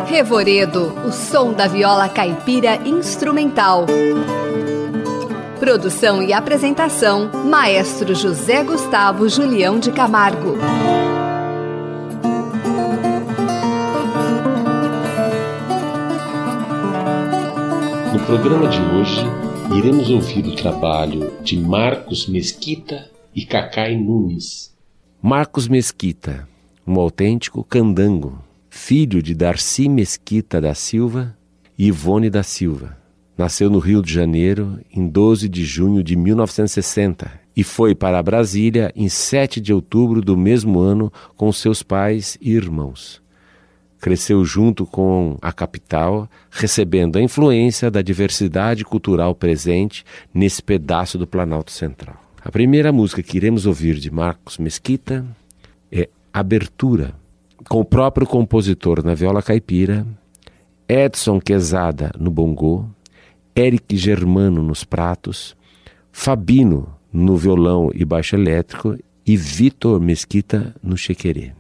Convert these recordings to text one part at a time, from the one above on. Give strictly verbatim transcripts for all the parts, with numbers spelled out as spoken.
Revoredo, o som da viola caipira instrumental. Produção e apresentação, Maestro José Gustavo Julião de Camargo. No programa de hoje, iremos ouvir o trabalho de Marcos Mesquita e Cacai Nunes. Marcos Mesquita, um autêntico candango, filho de Darcy Mesquita da Silva e Ivone da Silva. Nasceu no Rio de Janeiro em doze de junho de mil novecentos e sessenta e foi para Brasília em sete de outubro do mesmo ano com seus pais e irmãos. Cresceu junto com a capital, recebendo a influência da diversidade cultural presente nesse pedaço do Planalto Central. A primeira música que iremos ouvir de Marcos Mesquita é Abertura, com o próprio compositor na viola caipira, Edson Quezada no bongô, Eric Germano nos pratos, Fabino no violão e baixo elétrico e Vitor Mesquita no chequerê.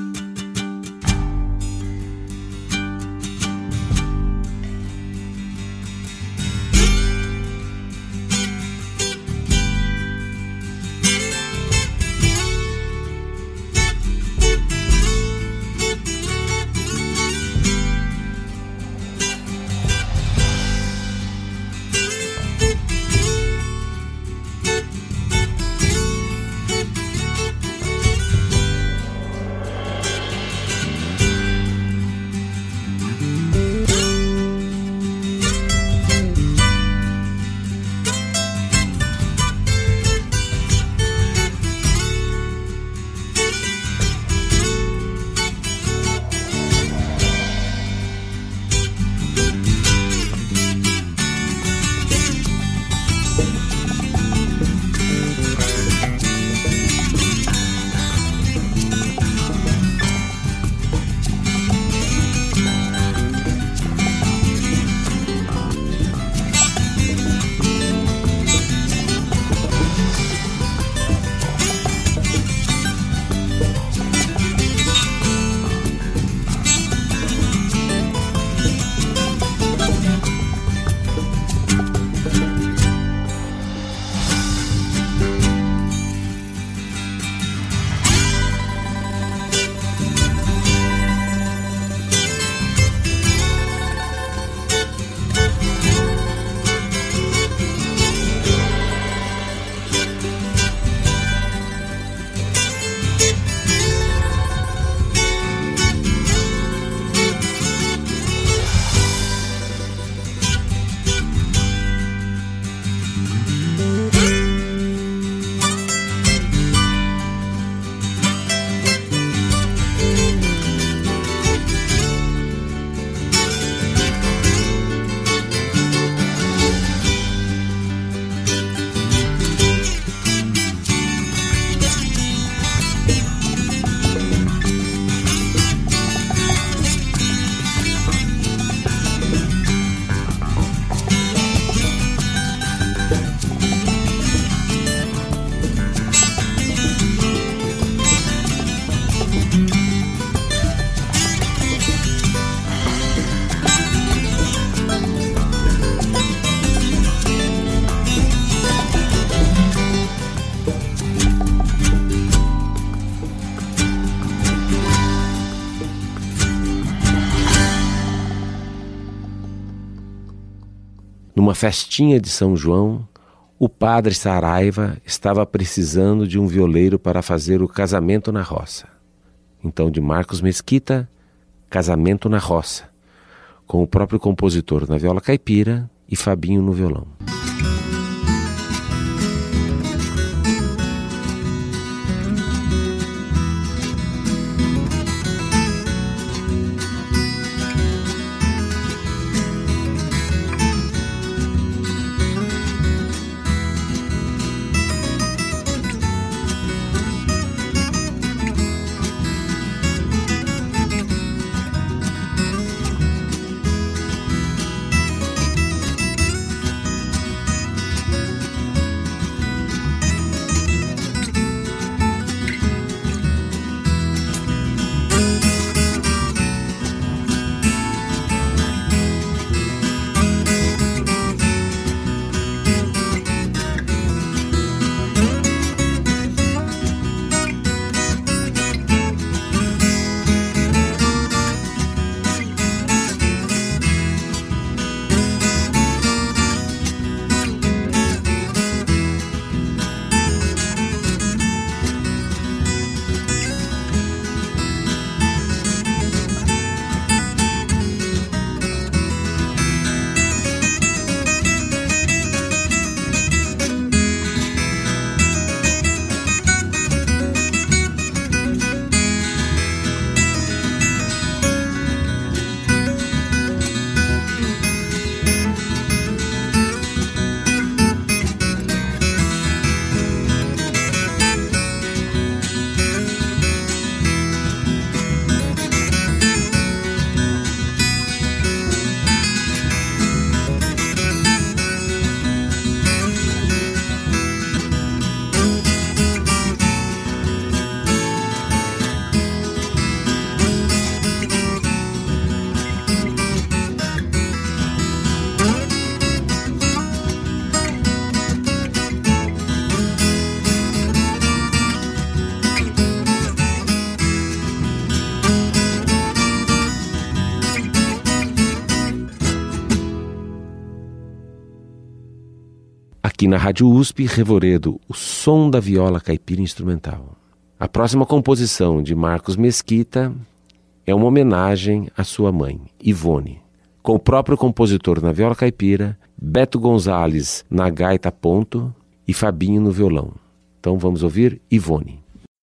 Numa festinha de São João, o padre Saraiva estava precisando de um violeiro para fazer o Casamento na Roça. Então, de Marcos Mesquita, Casamento na Roça, com o próprio compositor na viola caipira e Fabinho no violão. Aqui na Rádio U S P, Revoredo, o som da viola caipira instrumental. A próxima composição de Marcos Mesquita é uma homenagem à sua mãe, Ivone, com o próprio compositor na viola caipira, Beto Gonzalez na gaita ponto e Fabinho no violão. Então vamos ouvir Ivone.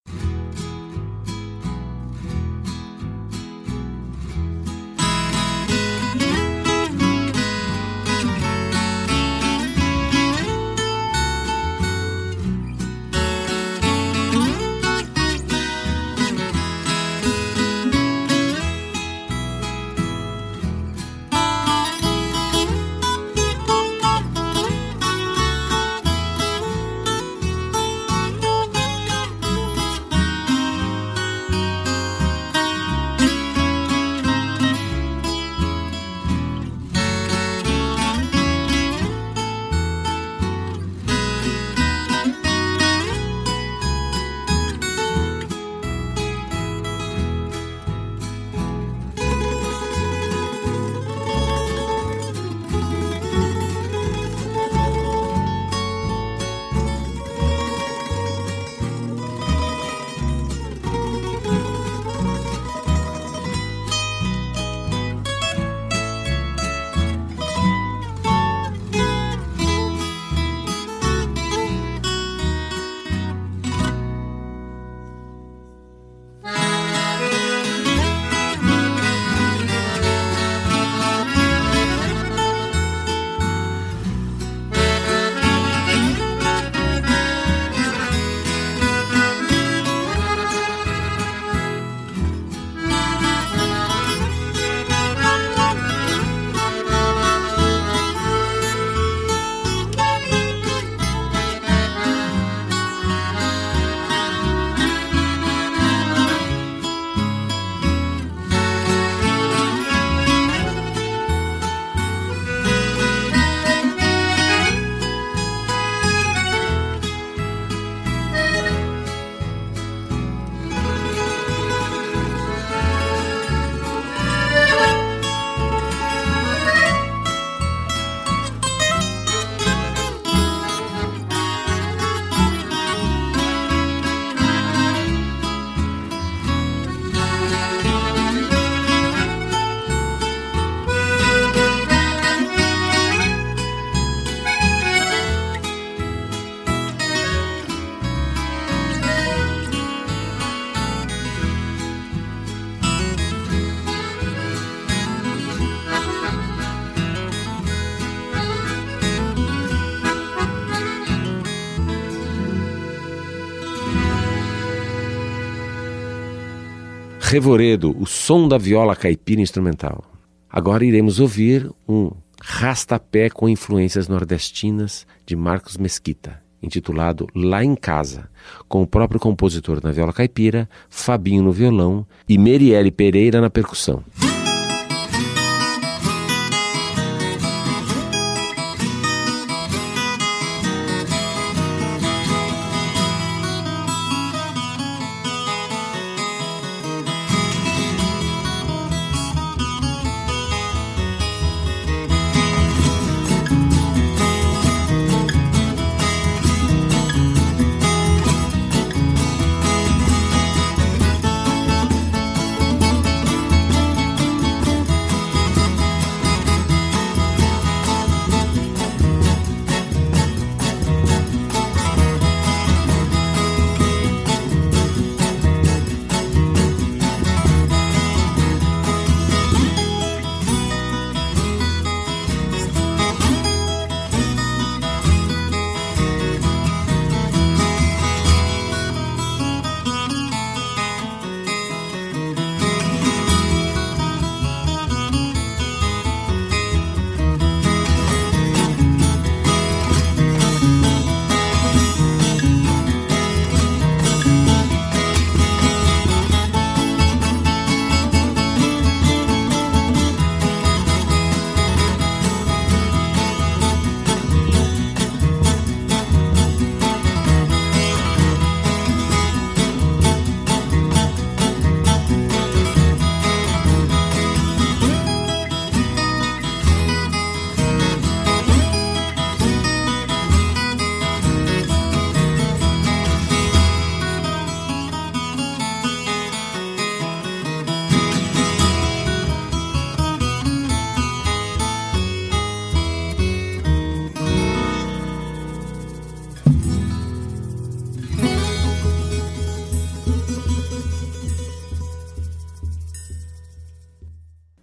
Revoredo, o som da viola caipira instrumental. Agora iremos ouvir um rastapé com influências nordestinas de Marcos Mesquita, intitulado Lá em Casa, com o próprio compositor na viola caipira, Fabinho no violão e Merielle Pereira na percussão.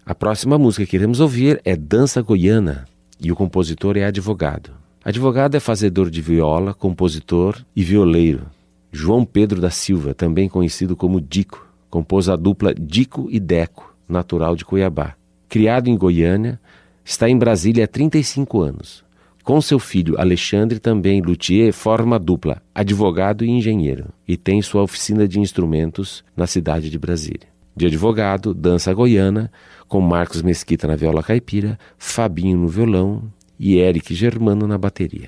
A próxima música que iremos ouvir é Dança Goiana, e o compositor é Advogado. Advogado é fazedor de viola, compositor e violeiro. João Pedro da Silva, também conhecido como Dico, compôs a dupla Dico e Deco, natural de Cuiabá. Criado em Goiânia, está em Brasília há trinta e cinco anos. Com seu filho Alexandre, também luthier, forma a dupla Advogado e Engenheiro e tem sua oficina de instrumentos na cidade de Brasília. De Advogado, Dança Goiana, com Marcos Mesquita na viola caipira, Fabinho no violão e Eric Germano na bateria.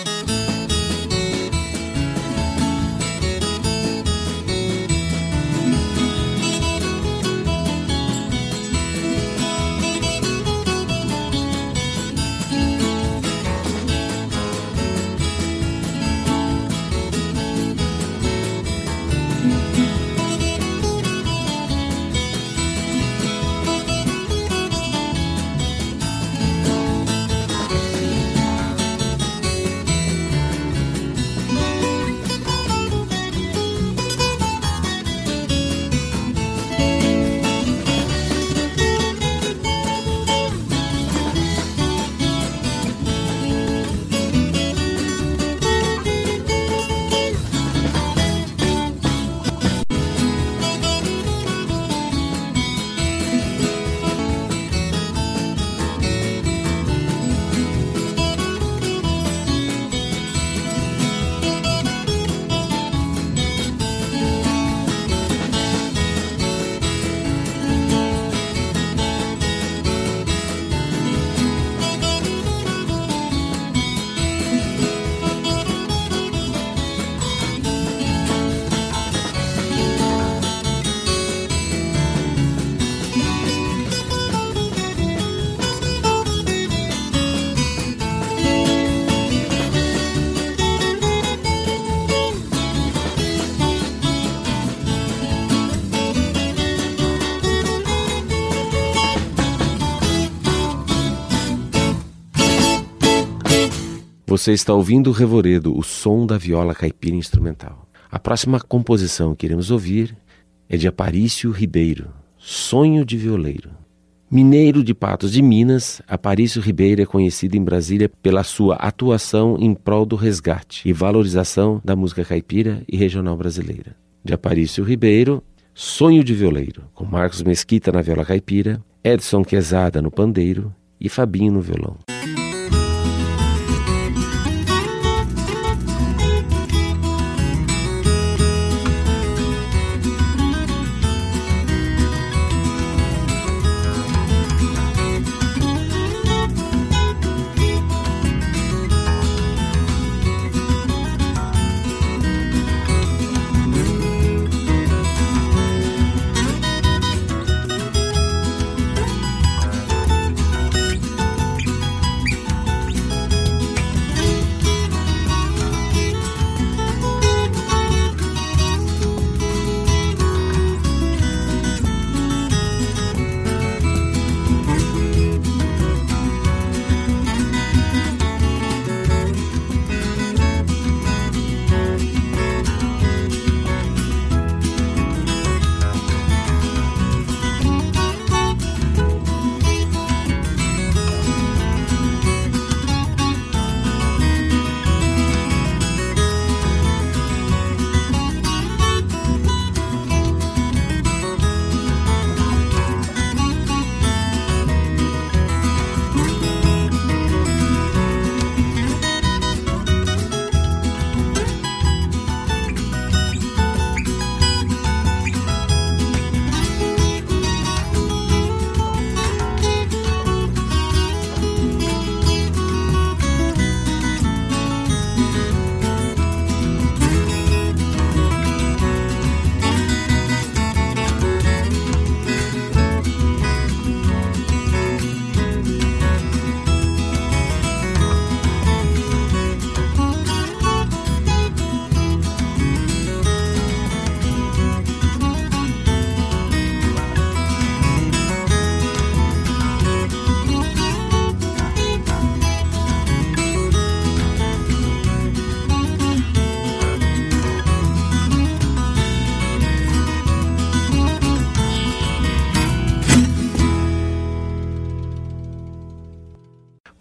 Você está ouvindo o Revoredo, o som da viola caipira instrumental. A próxima composição que iremos ouvir é de Aparício Ribeiro, Sonho de Violeiro. Mineiro de Patos de Minas, Aparício Ribeiro é conhecido em Brasília pela sua atuação em prol do resgate e valorização da música caipira e regional brasileira. De Aparício Ribeiro, Sonho de Violeiro, com Marcos Mesquita na viola caipira, Edson Quezada no pandeiro e Fabinho no violão.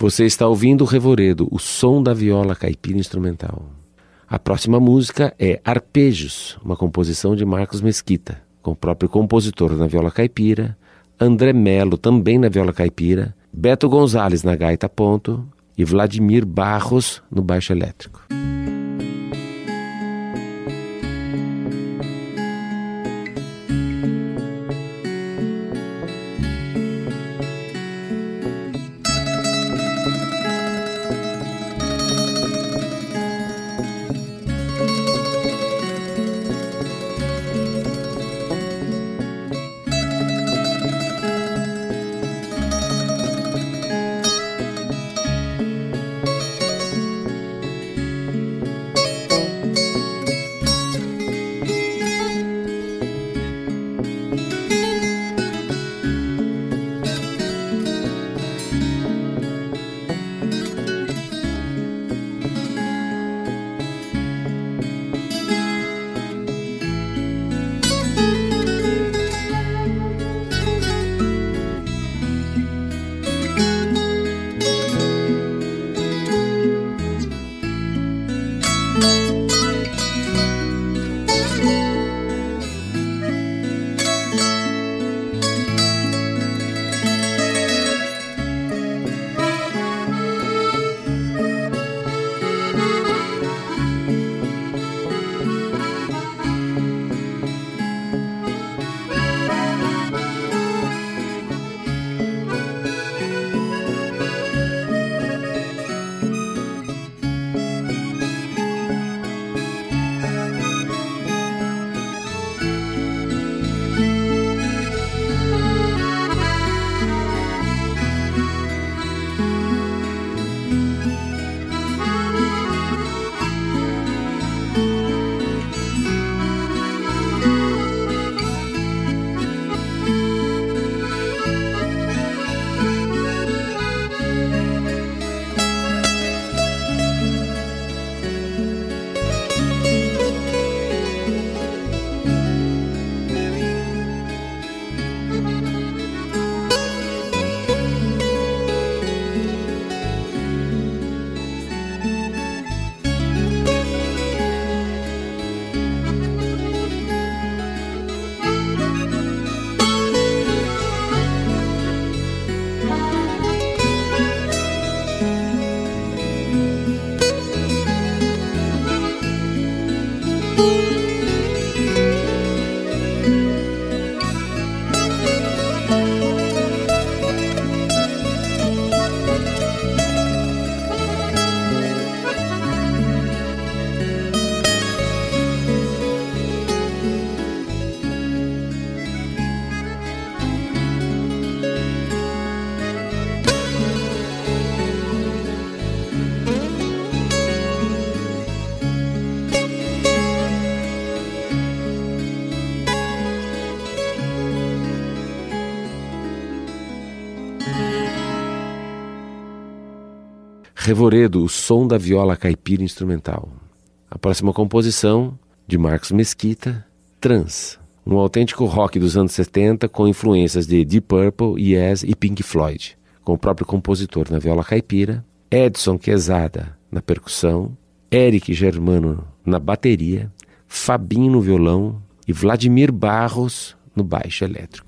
Você está ouvindo o Revoredo, o som da viola caipira instrumental. A próxima música é Arpejos, uma composição de Marcos Mesquita, com o próprio compositor na viola caipira, André Melo também na viola caipira, Beto Gonzalez na gaita ponto e Vladimir Barros no baixo elétrico. Revoredo, o som da viola caipira instrumental. A próxima composição, de Marcos Mesquita, Trans, um autêntico rock dos anos setenta com influências de Deep Purple, Yes e Pink Floyd, com o próprio compositor na viola caipira, Edson Quezada na percussão, Eric Germano na bateria, Fabinho no violão e Vladimir Barros no baixo elétrico.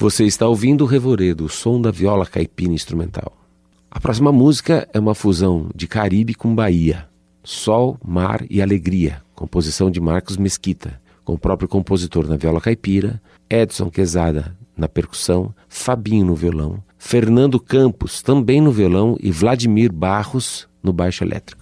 Você está ouvindo o Revoredo, o som da viola caipira instrumental. A próxima música é uma fusão de Caribe com Bahia. Sol, Mar e Alegria, composição de Marcos Mesquita, com o próprio compositor na viola caipira, Edson Quezada na percussão, Fabinho no violão, Fernando Campos também no violão e Vladimir Barros no baixo elétrico.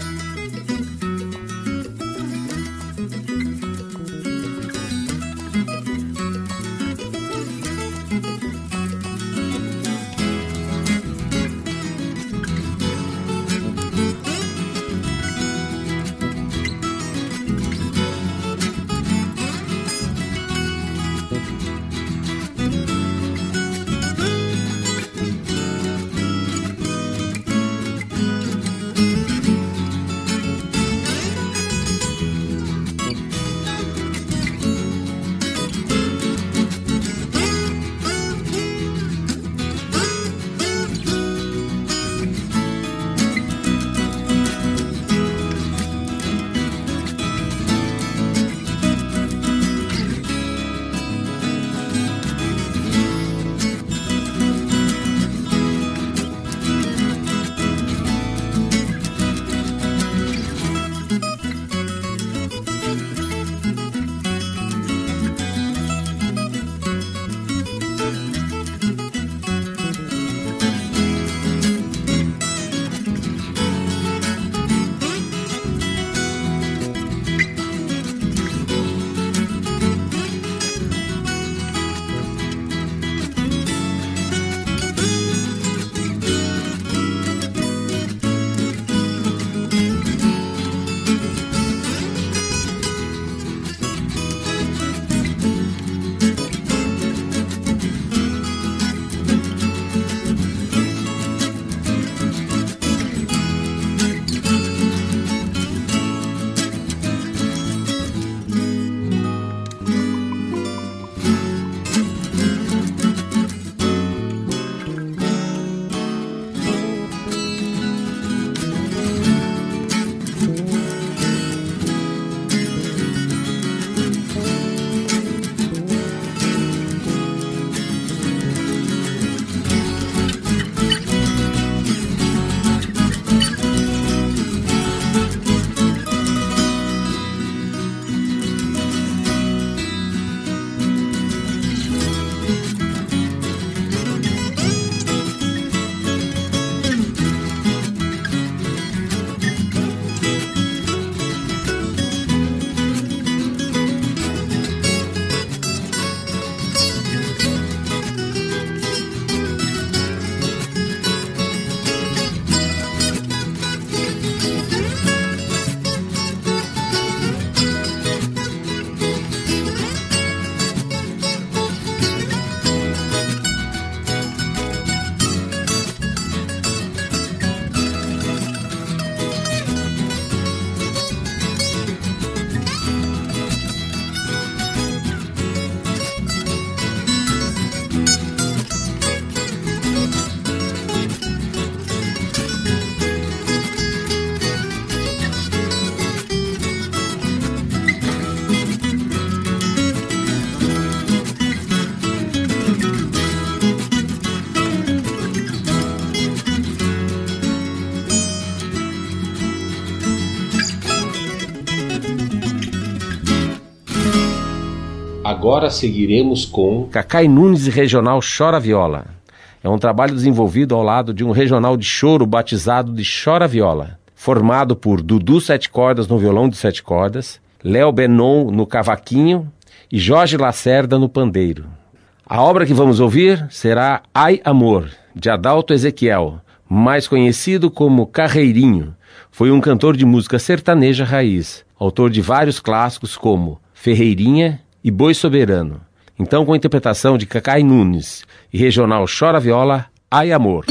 Agora seguiremos com Cacai Nunes e Regional Chora Viola. É um trabalho desenvolvido ao lado de um regional de choro batizado de Chora Viola, formado por Dudu Sete Cordas no violão de sete cordas, Léo Benon no cavaquinho e Jorge Lacerda no pandeiro. A obra que vamos ouvir será Ai Amor, de Adalto Ezequiel, mais conhecido como Carreirinho. Foi um cantor de música sertaneja raiz, autor de vários clássicos como Ferreirinha e Boi Soberano. Então, com a interpretação de Cacai Nunes e regional Chora Viola, Ai Amor.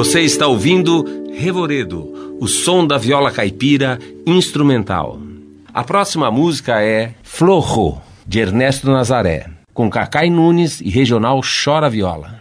Você está ouvindo Revoredo, o som da viola caipira instrumental. A próxima música é Flojo, de Ernesto Nazaré, com Cacai Nunes e Regional Chora Viola.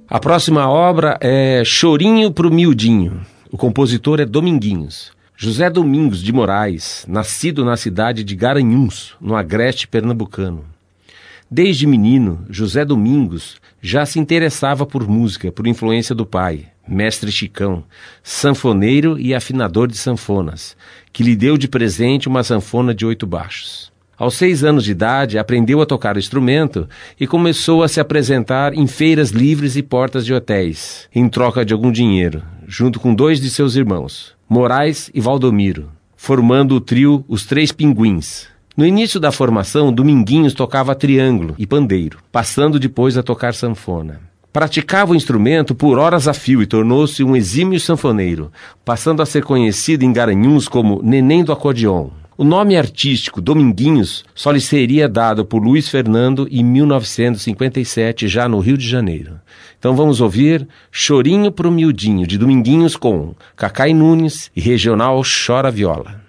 A próxima obra é Chorinho pro Miudinho. O compositor é Dominguinhos. José Domingos de Moraes, nascido na cidade de Garanhuns, no agreste pernambucano. Desde menino, José Domingos já se interessava por música, por influência do pai, mestre Chicão, sanfoneiro e afinador de sanfonas, que lhe deu de presente uma sanfona de oito baixos. Aos seis anos de idade, aprendeu a tocar o instrumento e começou a se apresentar em feiras livres e portas de hotéis, em troca de algum dinheiro, junto com dois de seus irmãos, Moraes e Valdomiro, formando o trio Os Três Pinguins. No início da formação, Dominguinhos tocava triângulo e pandeiro, passando depois a tocar sanfona. Praticava o instrumento por horas a fio e tornou-se um exímio sanfoneiro, passando a ser conhecido em Garanhuns como Neném do Acordeon. O nome artístico Dominguinhos só lhe seria dado por Luiz Fernando em mil novecentos e cinquenta e sete, já no Rio de Janeiro. Então vamos ouvir Chorinho pro Miudinho, de Dominguinhos, com Cacai Nunes e Regional Chora Viola.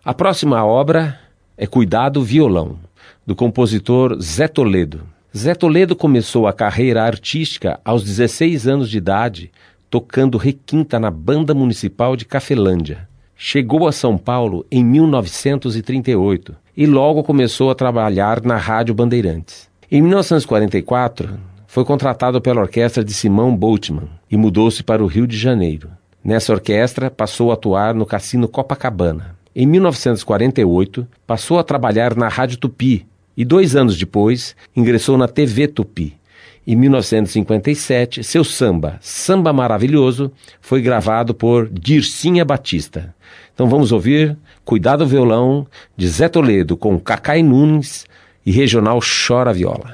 A próxima obra é Cuidado Violão, do compositor Zé Toledo. Zé Toledo começou a carreira artística aos dezesseis anos de idade, tocando requinta na Banda Municipal de Cafelândia. Chegou a São Paulo em mil novecentos e trinta e oito e logo começou a trabalhar na Rádio Bandeirantes. Em mil novecentos e quarenta e quatro, foi contratado pela orquestra de Simão Boltzmann e mudou-se para o Rio de Janeiro. Nessa orquestra, passou a atuar no Cassino Copacabana. Em mil novecentos e quarenta e oito, passou a trabalhar na Rádio Tupi e dois anos depois, ingressou na T V Tupi. Em mil novecentos e cinquenta e sete, seu samba, Samba Maravilhoso, foi gravado por Dircinha Batista. Então vamos ouvir Cuidado Violão, de Zé Toledo, com Cacai Nunes e Regional Chora Viola.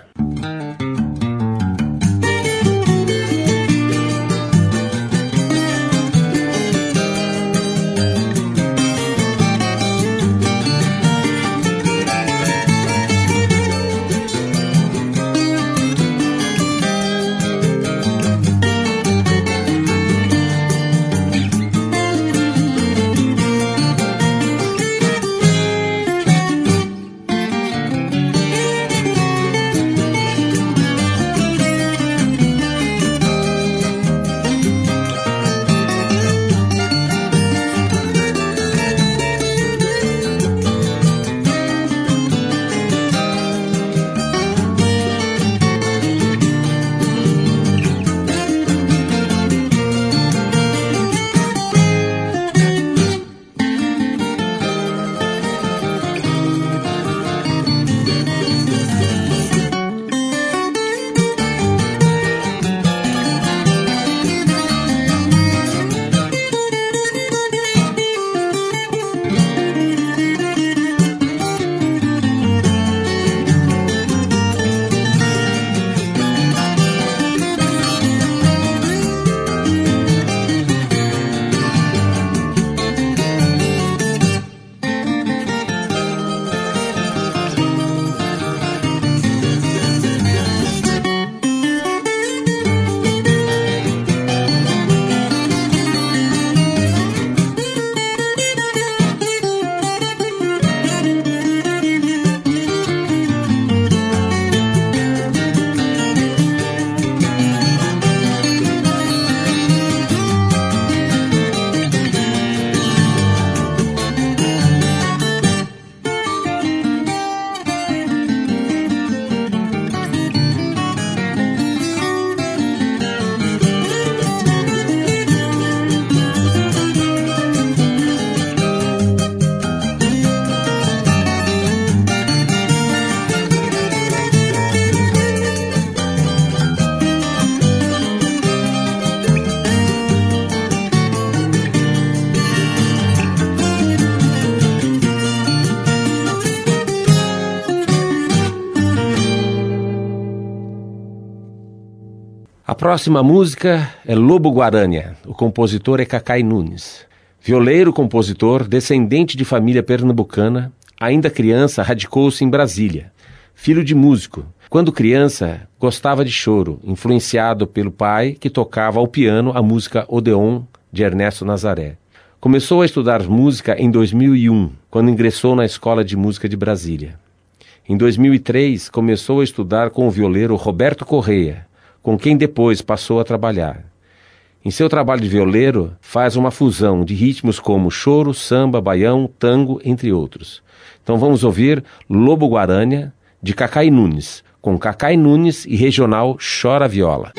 A próxima música é Lobo Guarânia. O compositor é Cacai Nunes. Violeiro, compositor, descendente de família pernambucana, ainda criança radicou-se em Brasília. Filho de músico. Quando criança, gostava de choro, influenciado pelo pai que tocava ao piano a música Odeon, de Ernesto Nazaré. Começou a estudar música em dois mil e um, quando ingressou na Escola de Música de Brasília. Em dois mil e três, começou a estudar com o violeiro Roberto Correia, com quem depois passou a trabalhar. Em seu trabalho de violeiro, faz uma fusão de ritmos como choro, samba, baião, tango, entre outros. Então vamos ouvir Lobo Guarânia, de Cacai Nunes, com Cacai Nunes e Regional Chora Viola.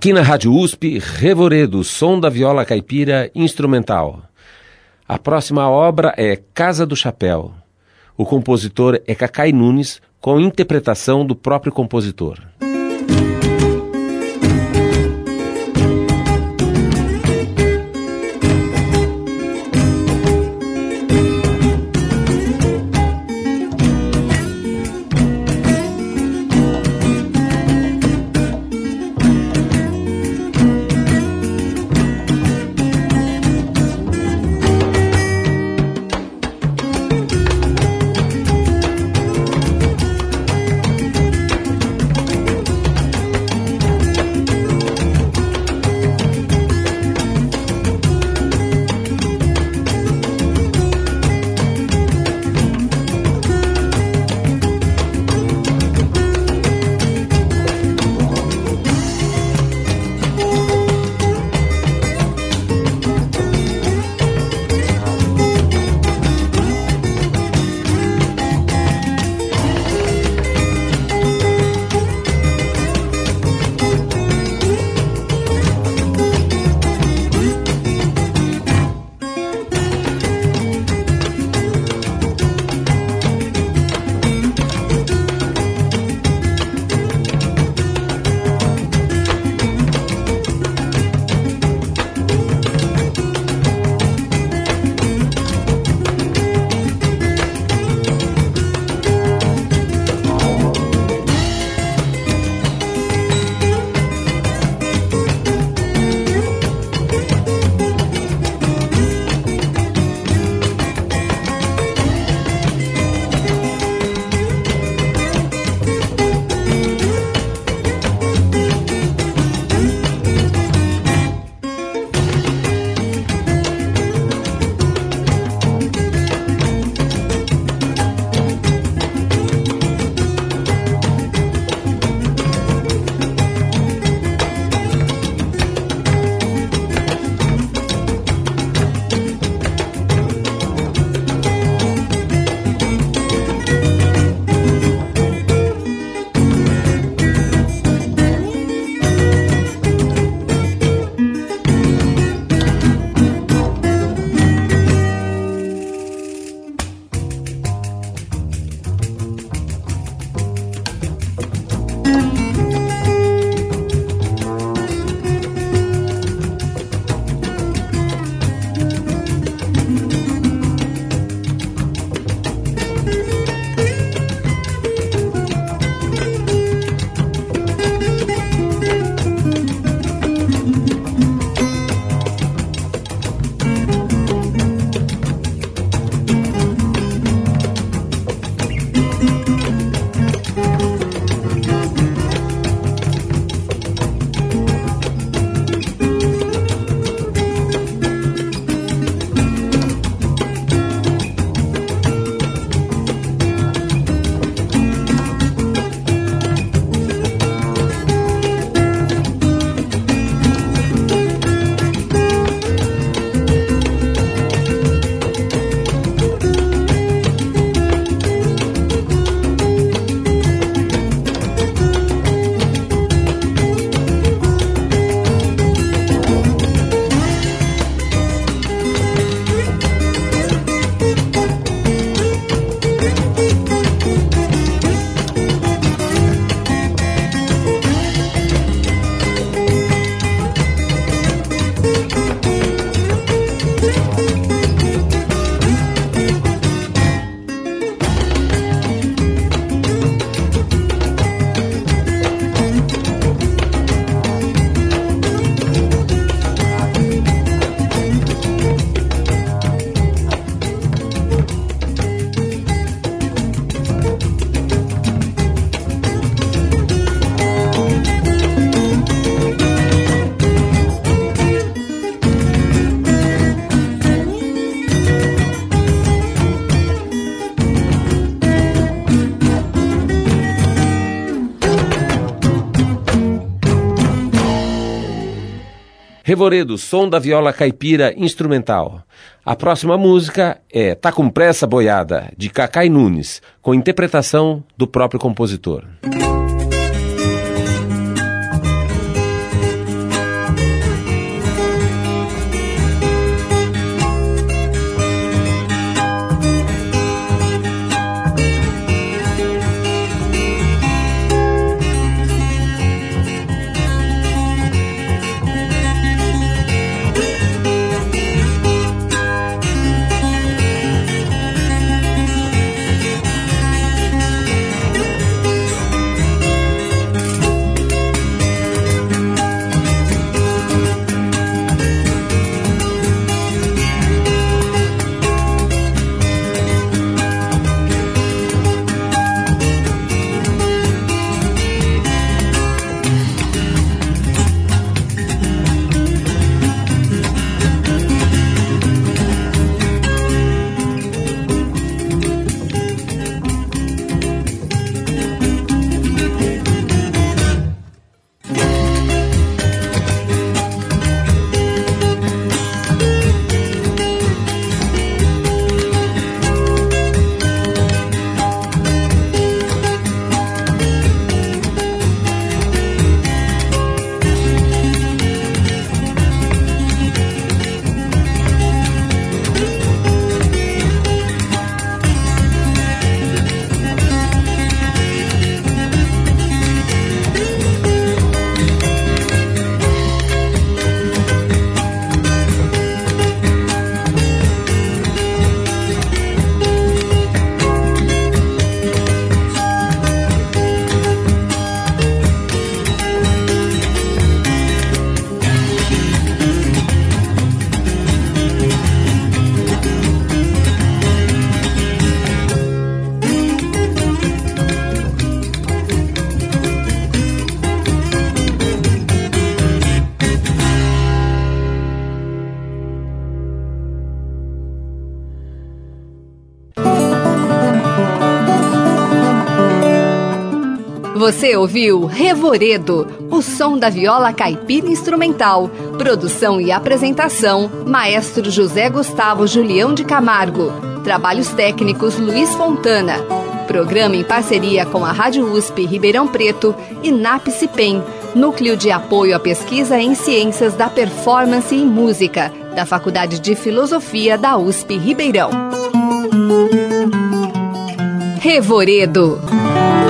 Aqui na Rádio U S P, Revoredo, som da viola caipira instrumental. A próxima obra é Casa do Chapéu. O compositor é Cacai Nunes, com interpretação do próprio compositor. Revoredo, som da viola caipira instrumental. A próxima música é Tá Com Pressa Boiada, de Cacai Nunes, com interpretação do próprio compositor. Você ouviu Revoredo, o som da viola caipira instrumental. Produção e apresentação, Maestro José Gustavo Julião de Camargo. Trabalhos técnicos, Luiz Fontana. Programa em parceria com a Rádio U S P Ribeirão Preto e NAPCIPEM, Núcleo de Apoio à Pesquisa em Ciências da Performance e Música, da Faculdade de Filosofia da U S P Ribeirão. Revoredo.